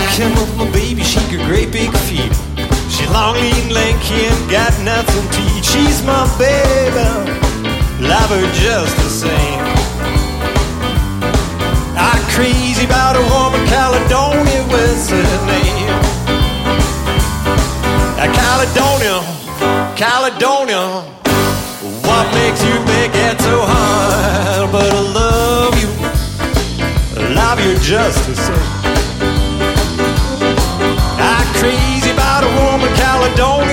Come on, my baby, she got great big feet. She's long, lean, lanky, and got nothing to eat. She's my baby, love her just the same. I'm crazy about a woman, Caledonia, what's her name? Caledonia, Caledonia, what makes you make it so hard? But I love you just the same. I'm crazy about a woman, Caledonia.